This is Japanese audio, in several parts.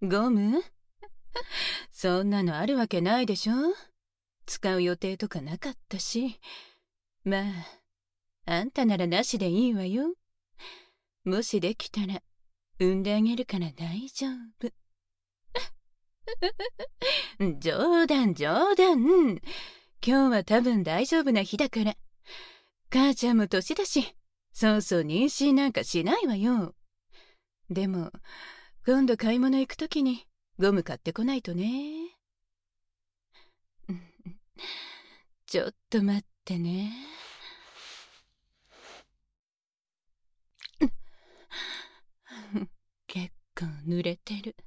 ゴム？そんなのあるわけないでしょ。使う予定とかなかったし。まあ、あんたならなしでいいわよ。もしできたら、産んであげるから大丈夫。冗談冗談。今日は多分大丈夫な日だから。母ちゃんも年だし、そうそう妊娠なんかしないわよ。でも、今度買い物行くときにゴム買ってこないとね。ちょっと待ってね。結構濡れてる。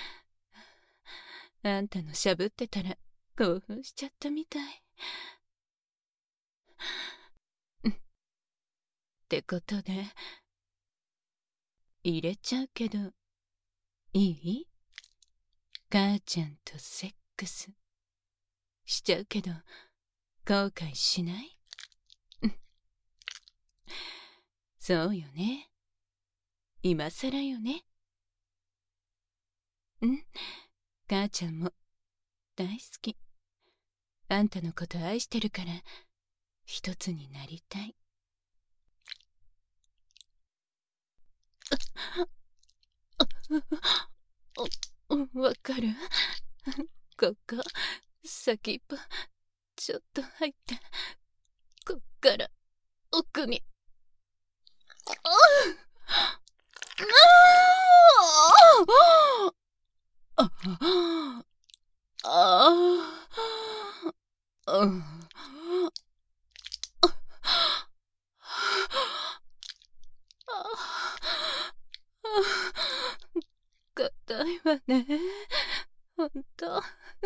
あんたのしゃぶってたら興奮しちゃったみたい。ってことで、入れちゃうけど、いい？母ちゃんとセックスしちゃうけど、後悔しない？そうよね。今さらよね。母ちゃんも大好き。あんたのこと愛してるから一つになりたい。わかる？ここ先っぽちょっと入ってこっから奥に。硬いわね、ほんと。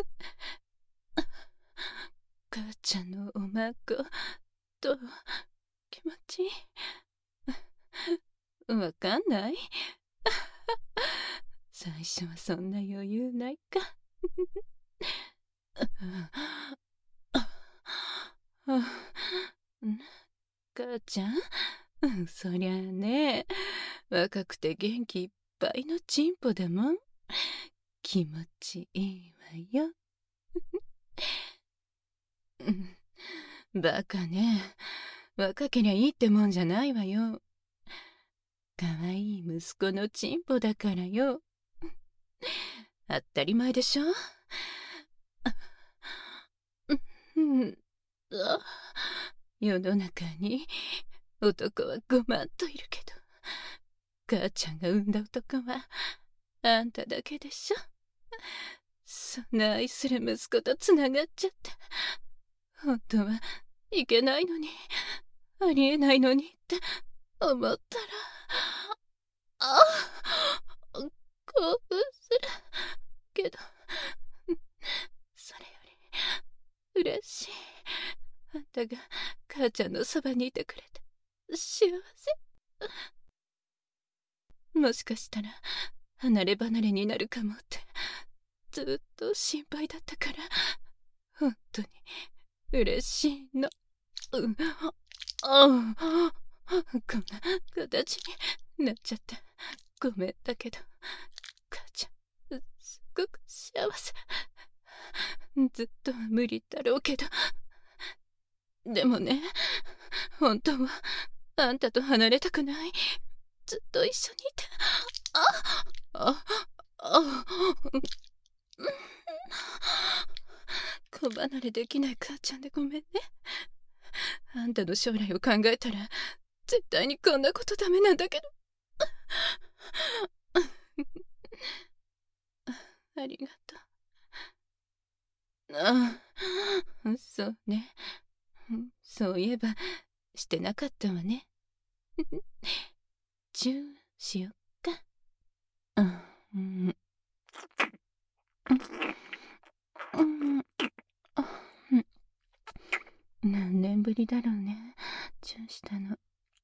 母ちゃんのおまごと気持ちいい？わかんない？最初はそんな余裕ないか。母ちゃん、そりゃあね、若くて元気いっぱいのチンポだもん。気持ちいいわよ。バカね。若けりゃいいってもんじゃないわよ。かわいい息子のチンポだからよ。当たり前でしょ。世の中に男は5万といるけど、母ちゃんが産んだ男はあんただけでしょ。そんな愛する息子とつながっちゃって、本当はいけないのに、ありえないのにって思ったら、興奮するけど、それより嬉しい。あんたが母ちゃんのそばにいてくれて幸せ。もしかしたら離れ離れになるかもってずっと心配だったから、本当に嬉しいの。こんな形になっちゃってごめんだけど、母ちゃんすっごく幸せ。ずっとは無理だろうけど、でもね、本当はあんたと離れたくない。ずっと一緒にいて。子離れできない母ちゃんでごめんね。あんたの将来を考えたら絶対にこんなことダメなんだけど。ありがとう。そうね。そういえばしてなかったわね。チューしよっか。何年ぶりだろうね、チューしたの。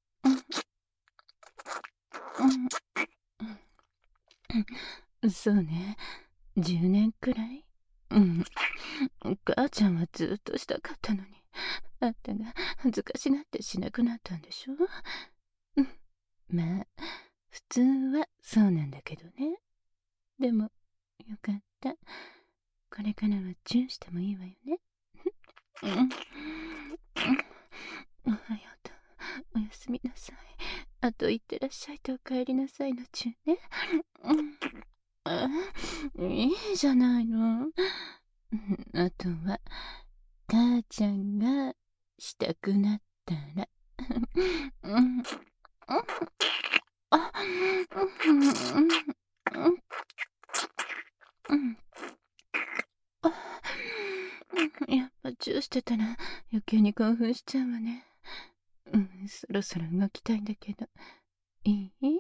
そうね、10年くらい。母ちゃんはずっとしたかったのに、あんたが恥ずかしがってしなくなったんでしょ。まあ普通はそうなんだけどね。でもよかった。これからはチューしてもいいわよね。おはようと、おやすみなさい。あと行ってらっしゃいとお帰りなさいのチューね。いいじゃないの。あとは母ちゃんがしたくなったら。やっぱチューしてたら余計に興奮しちゃうわね。そろそろ動きたいんだけど、いい？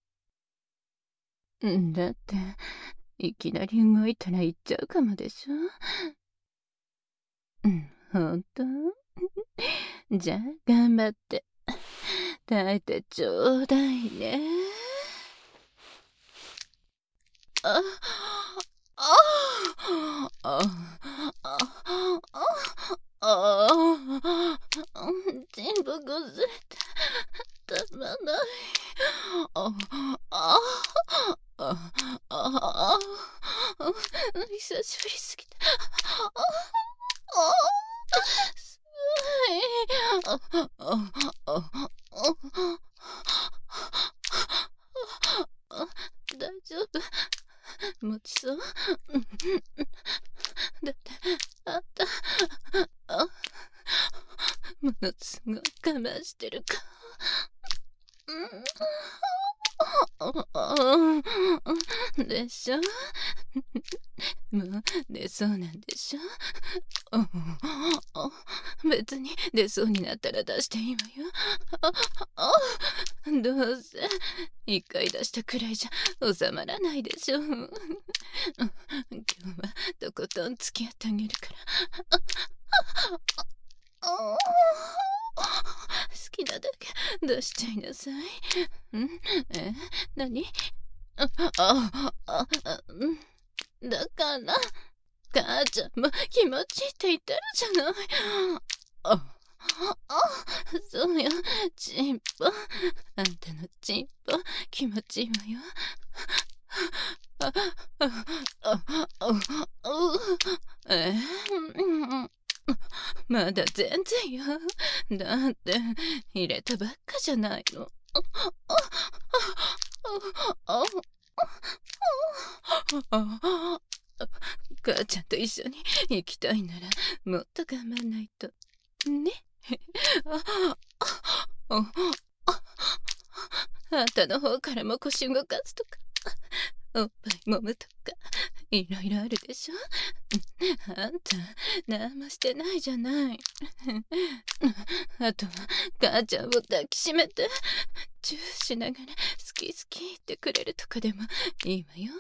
だって、いきなり動いたら行っちゃうかもでしょ？ほんと？じゃあ、頑張って、耐えてちょうだいね。あ、あ、あ、あ、全部崩れて、たまない。久しぶりすぎて。すごい。大丈夫？持ちそう？だってあんたものすごい我慢してるか。でしょ？もう出そうなんでしょ？別に出そうになったら出していいわよ。どうせ一回出したくらいじゃ収まらないでしょ。今日はとことん付き合ってあげるから。好きなだけ出しちゃいなさい。何？だから母ちゃんも気持ちいいって言ってるじゃない。そうよ、チンポ。あんたのチンポ気持ちいいわよ。まだ全然よ。だって入れたばっかじゃないの。母ちゃんと一緒に行きたいならもっと我慢ないとね。あんたの方からも腰動かすとかおっぱい揉むとかいろいろあるでしょ。あんた何もしてないじゃない。あとは母ちゃんを抱きしめてチューしながら好き好きってくれるとかでもいいわよ。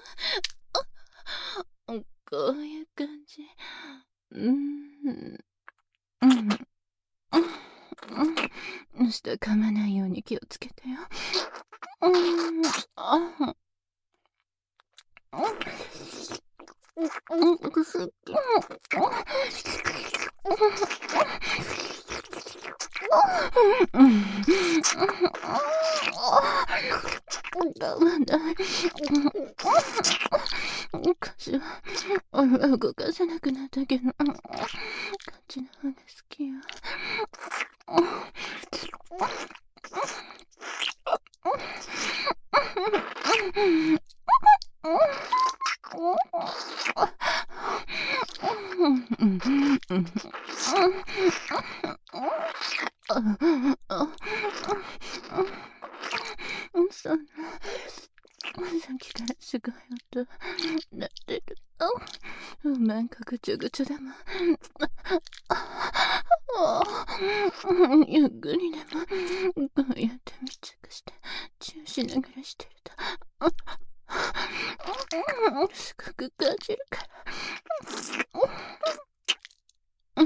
こういう感じ。舌噛まないように気をつけてよ。腰は動かせなくなったけど、こっちの方が好きよ。そんなさっきからすごい音鳴ってる。なんかぐちゃぐちゃだもん。ゆっくりでもこうやって密着してチューしながらしてるとすごく感じるから。も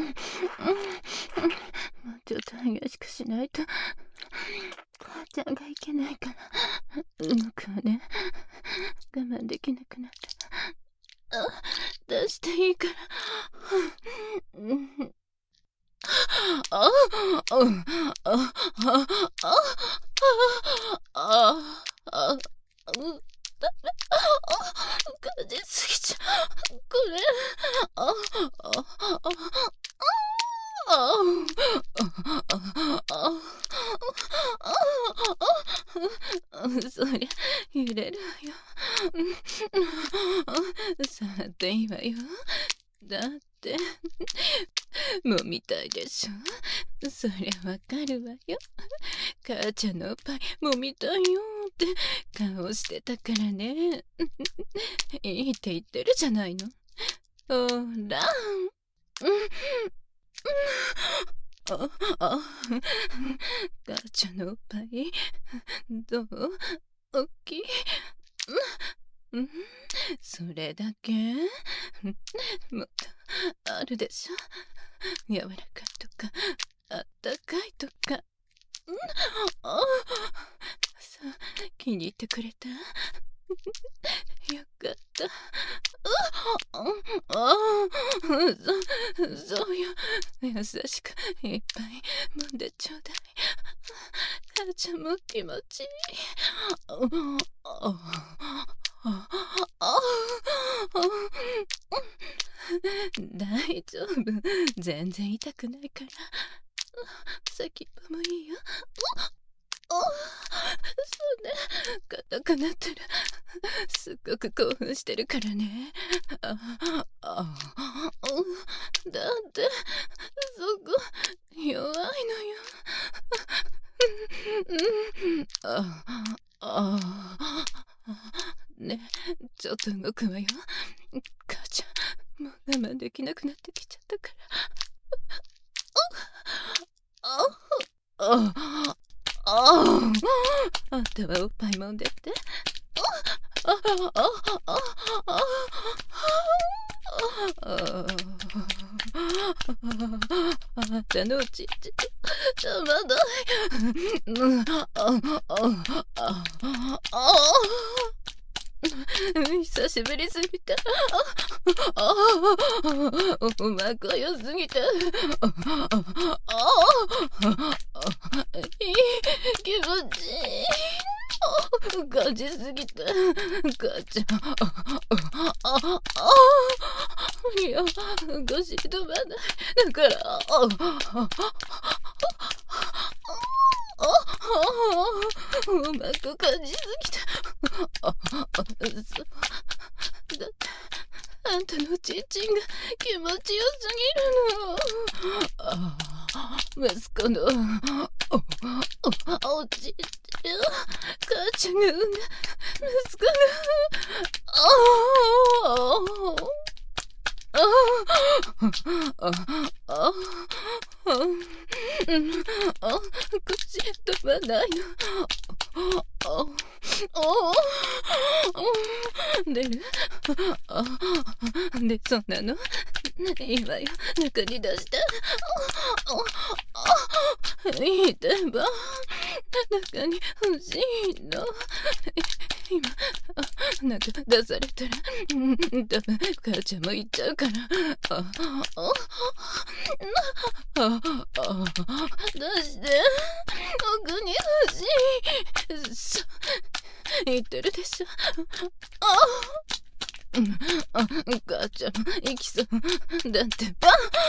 うちょっと激しくしないと母ちゃんがいけないから。動くわね。我慢できなくなったら出していいから。感じすぎちちゃ、これ、あ、あ、あ、あ、そりゃ揺れるわよ。さていいわよ。だってもみたいでしょ。そりゃわかるわよ。母ちゃんのおっぱいもみたいよって顔してたからね。いいって言ってるじゃないの。ほら。母ちゃんのおっぱいどう？おっきい？それだけ？もっとあるでしょ。柔らかいとかあったかいとか。さあ、気に入ってくれた？よかった。そうよ。優しくいっぱい揉んでちょうだい。母ちゃんも気持ちいい。大丈夫。全然痛くないから。先っぽもいいよ。そうね。硬くなったらすっごく興奮してるからね。だってそこ弱いのよ。ね、ちょっと動くわよ。母ちゃん、もう我慢できなくなってきちゃったから。あんたはおっぱい揉んでって。あんたのおちんちたまだ久しぶりすぎた。お腹良すぎた。気持ちいい。感じすぎた。母ちゃん。いや、ごし止まない。だから、お腹感じすぎた。そうだってあんたのちんちんが気持ちよすぎるの。息子のおちんちん母ちゃんが産んだ息子の口飛ばないの。出る？で、そんなのいいわよ。中に出した。いいでば中に欲しいの。今なんか出されたら多分母ちゃんも行っちゃうから。出して奥に欲しい。そう言ってるでしょ。母ちゃん行きそうだってば。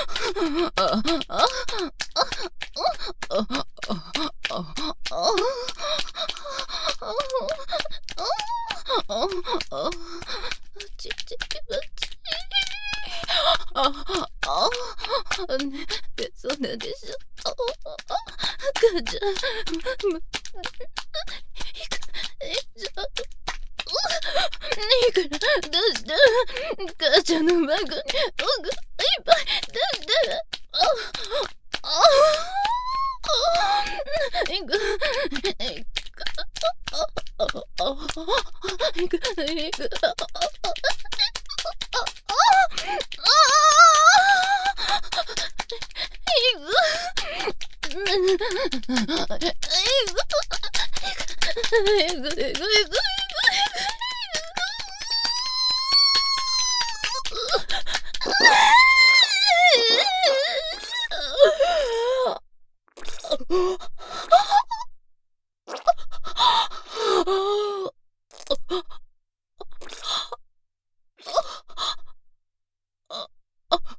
ちち気持ちいい。ねえ、そうなんでしょ。母ちゃんいいから出して母ちゃんの孫に奥いっぱい出していく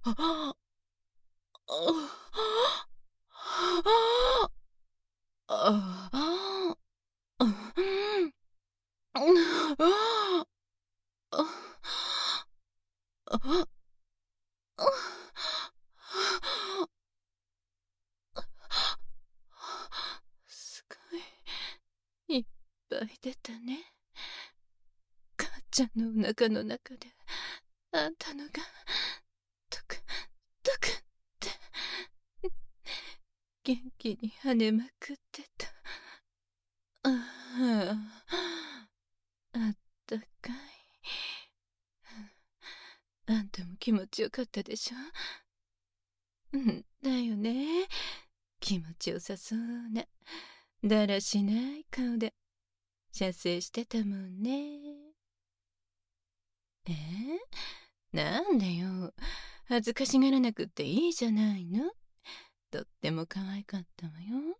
あすごいいっぱい出たね。母ちゃんのお腹の中であんたのがトクトクって元気に跳ねまくってた。あったかい。あんたも気持ちよかったでしょ。だよね。気持ちよさそうなだらしない顔で射精してたもんね。なんでよ。恥ずかしがらなくっていいじゃないの。とっても可愛かったわよ。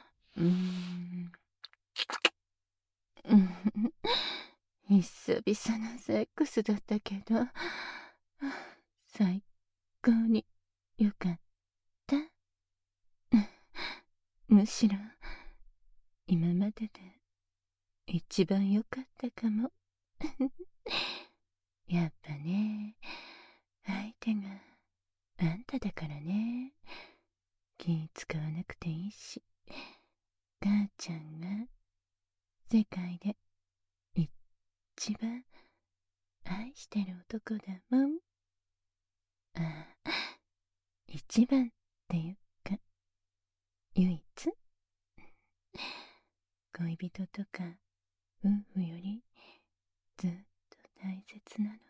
久々のセックスだったけど、最高によかった。むしろ今までで一番良かったかも。やっぱね、相手があんただからね。気使わなくていいし、母ちゃんが世界で一番愛してる男だもん。一番っていうか、唯一恋人とか夫婦よりずっと大切なの。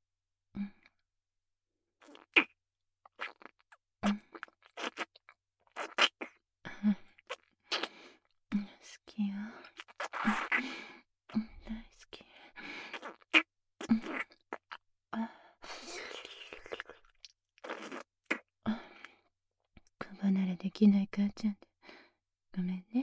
好きよ。大好き。子離れできない母ちゃんでごめんね。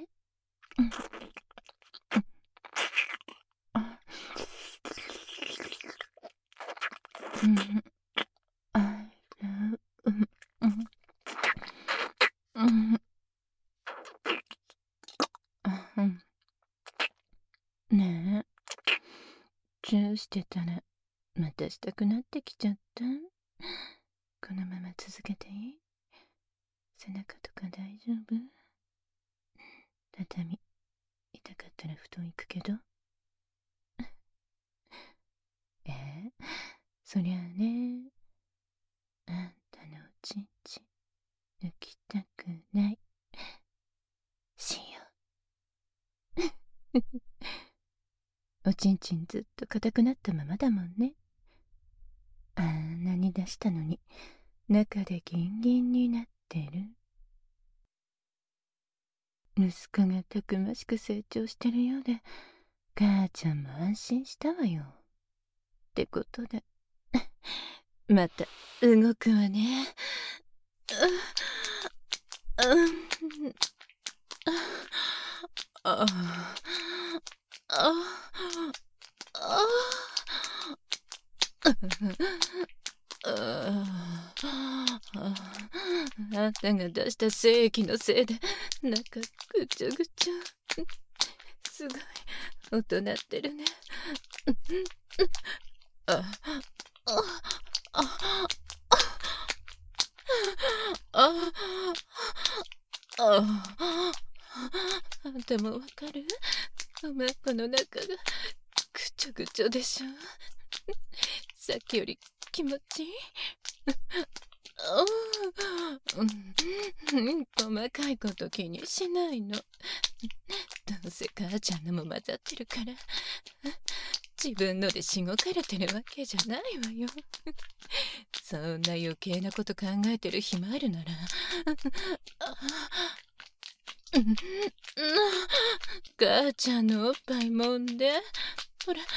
ねえ、チューしてたらまたしたくなってきちゃった。このまま続けていい？背中とか大丈夫？畳痛かったら布団行くけど。そりゃあね、あんたのおちんちん抜きたくないしよ。おちんちんずっと硬くなったままだもんね。あんなに出したのに中でギンギンになってる。息子がたくましく成長してるようで、母ちゃんも安心したわよ。ってことでまた動くわね。あんたが出した精液のせいで中ぐちゃぐちゃ。すごい音鳴ってるね。あんたもわかる？おまっこの中がぐちゃぐちゃでしょ。さっきより気持ちいい？細かいこと気にしないの。どうせ母ちゃんのも混ざってるから自分のでしごかれてるわけじゃないわよ。そんな余計なこと考えてる暇あるなら母ちゃんのおっぱい揉んで。ほら、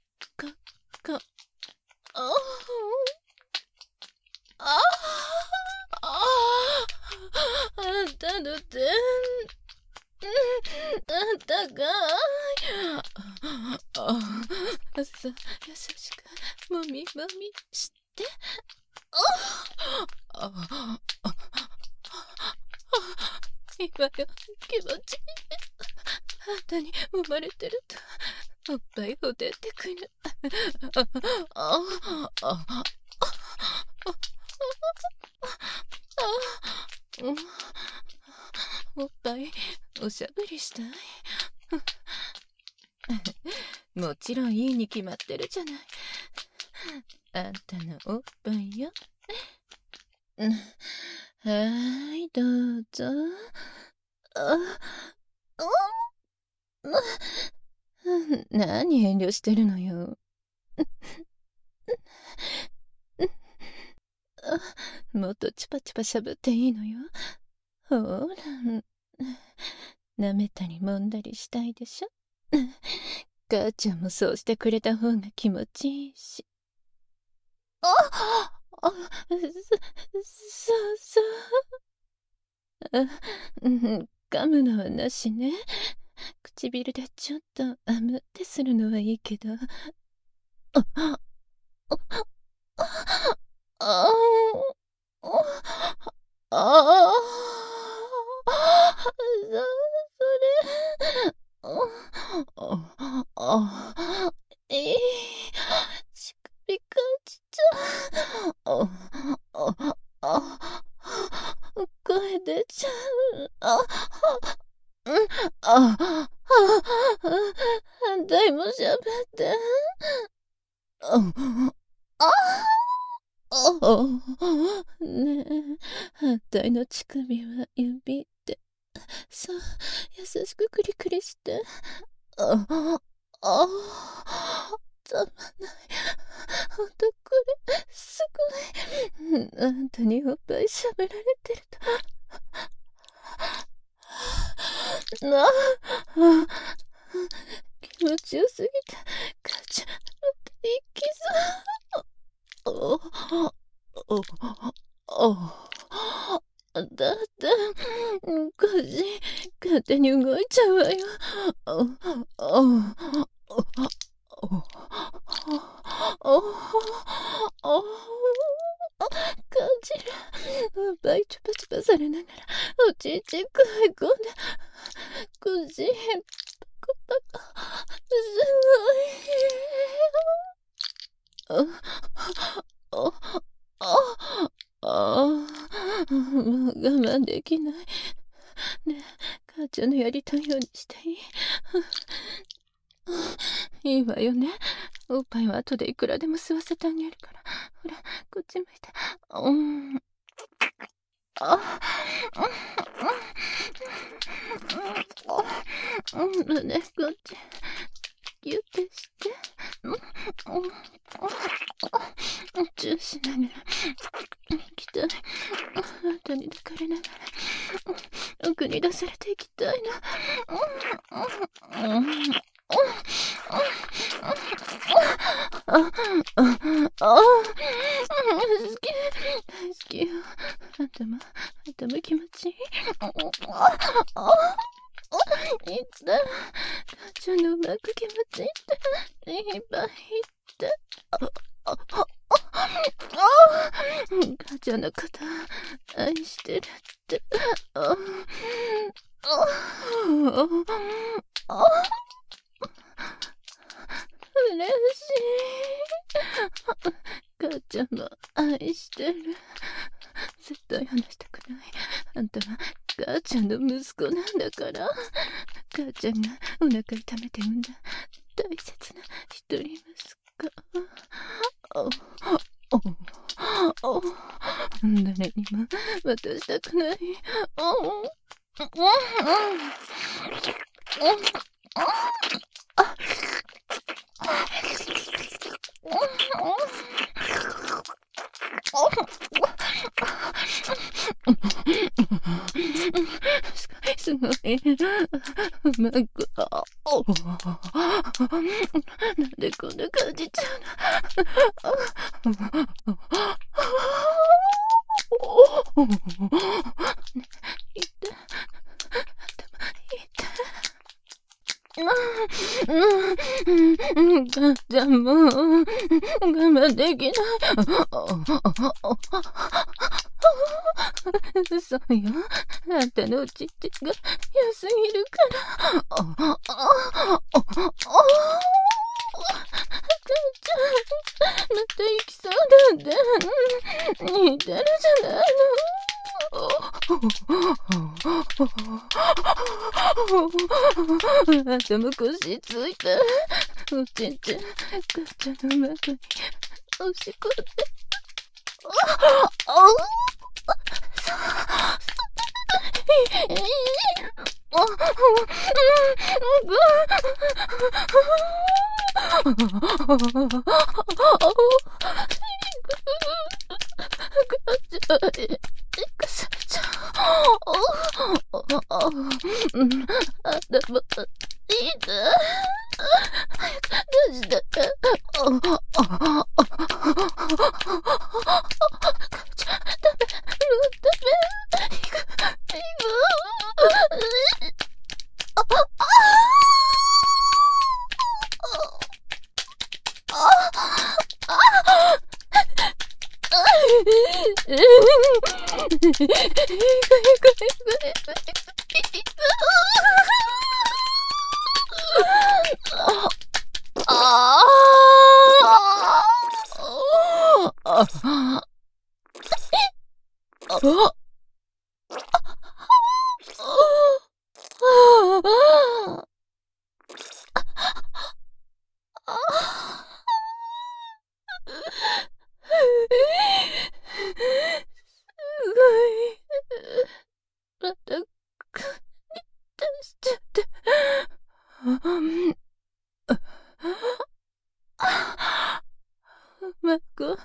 あんたの手あんたが優しくもみもみして。 ああ、今よ、気持ちいい。あんたに揉まれてるとおっぱいほてってくる。おっぱいおしゃぶりしたい。もちろんいいに決まってるじゃない。あんたのおっぱいよ。はい、どうぞ。何遠慮してるのよ。もっとチュパチュパしゃぶっていいのよ。ほら、舐めたり揉んだりしたいでしょ。母ちゃんもそうしてくれた方が気持ちいいし。そう。噛むのはなしね。唇でちょっとあむってするのはいいけど。乳首感じちゃう。声出ちゃう。反対もしゃべって。ねえ、反対の乳首は指で。そう、優しくクリクリして。たまない。ほんとこれ、すごい。あんたにおっぱいしゃべられてると。気持ちよすぎて、母ちゃん、また一気だって、腰、勝手に動いちゃうわよ。感じる。おっぱいチュパチュパされながら、おちんちんくわえ込んで、腰、パクパク、すごい。もう我慢できない。ねえ、母ちゃんのやりたいようにしていい？いいわよね。おっぱいは後でいくらでも吸わせてあげるから。ほら、こっち向いて。ね、こっち。ギュッてして。チューしながら。行きたい。後に抱かれながら。奥に出されていきたいな。好き、大好きよ。頭気持ちいい。いつだ、母ちゃんのうまく気持ちいいっていっぱい言って。母ちゃんのこと愛してるって。嬉しい。母ちゃんも愛してる。絶対話したくない。あんたは母ちゃんの息子なんだから。母ちゃんがお腹痛めて産んだ大切な一人息子。誰にも渡したくない。すごい。うまく。なんでこんな感じちゃうの。痛い。 母ちゃんもう我慢できない。そうよ。あんたのおちっちが良すぎるから。母ちゃん、また行きそうだって。似てるじゃないの。あんたも腰ついて。おちんちん、母ちゃんの中に押し込んで。また出しちゃって。マコ、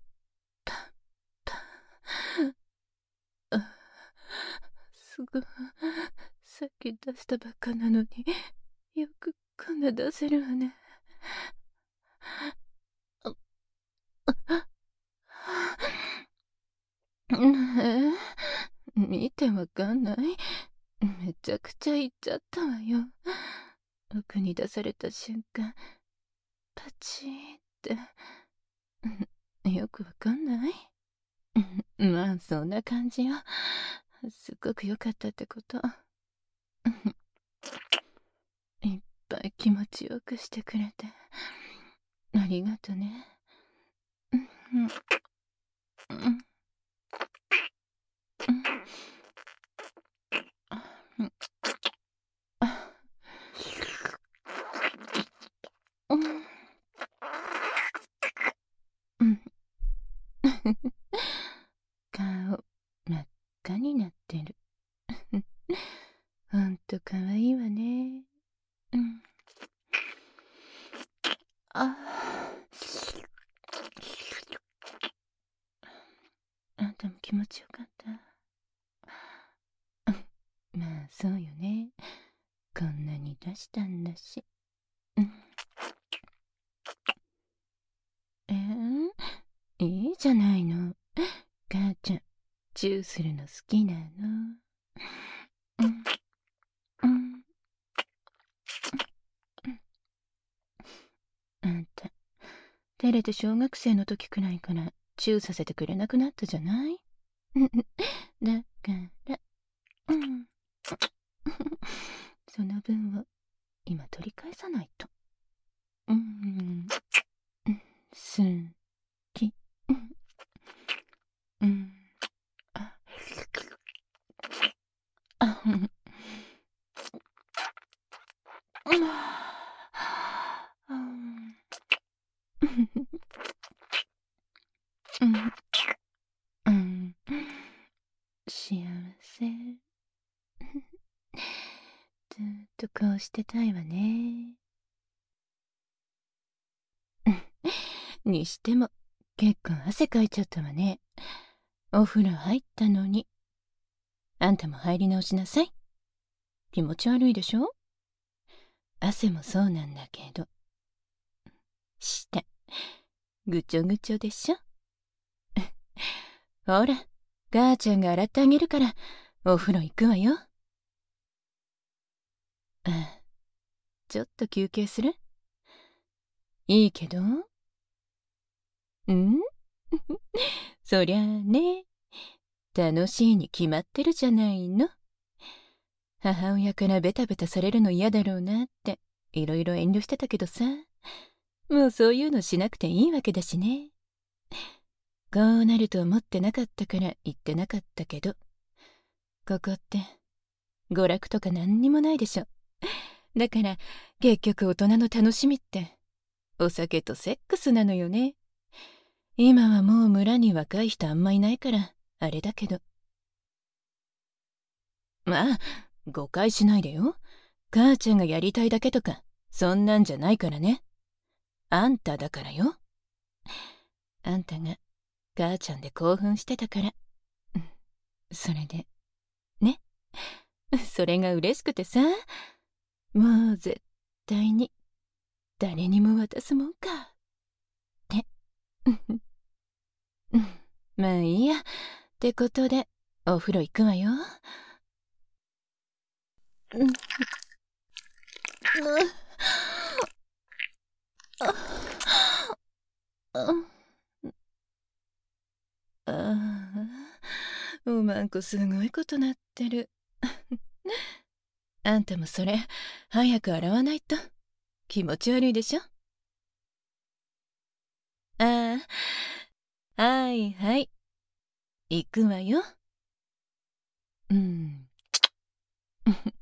すぐさっき出したばっかなのによくこんな出せるわね。見てわかんない？めちゃくちゃ言っちゃったわよ。奥に出された瞬間、パチーってよくわかんない？まあそんな感じよ。すっごく良かったってこと。いっぱい気持ちよくしてくれてありがとね。顔真っ赤になってる。ほんとかわいいわね。あんたも気持ちよかった？まあそうよね。こんなに出したんだし。いいじゃないの。母ちゃんチューするの好きなの。あんた照れて小学生の時くらいからチューさせてくれなくなったじゃない？だからその分を今取り返さないと。好き。幸せ。ずっとこうしてたいわね。にしても結構汗かいちゃったわね。お風呂入ったのに。あんたも入り直しなさい。気持ち悪いでしょ？汗もそうなんだけど。下ぐちょぐちょでしょ？ほら、母ちゃんが洗ってあげるからお風呂行くわよ。ちょっと休憩する？ いいけど。んそりゃあね、楽しいに決まってるじゃないの。母親からベタベタされるの嫌だろうなっていろいろ遠慮してたけどさ、もうそういうのしなくていいわけだしね。こうなると思ってなかったから言ってなかったけど、ここって娯楽とか何にもないでしょ。だから結局大人の楽しみってお酒とセックスなのよね。今はもう村に若い人あんまいないからあれだけど。まあ誤解しないでよ。母ちゃんがやりたいだけとかそんなんじゃないからね。あんただからよ。あんたが母ちゃんで興奮してたから。それでね。それが嬉しくてさ、もう絶対に誰にも渡すもんかってまあいいやってことでお風呂行くわよ。おまんこすごいことなってる。あんたもそれ早く洗わないと気持ち悪いでしょ。ああ、はいはい行くわよ。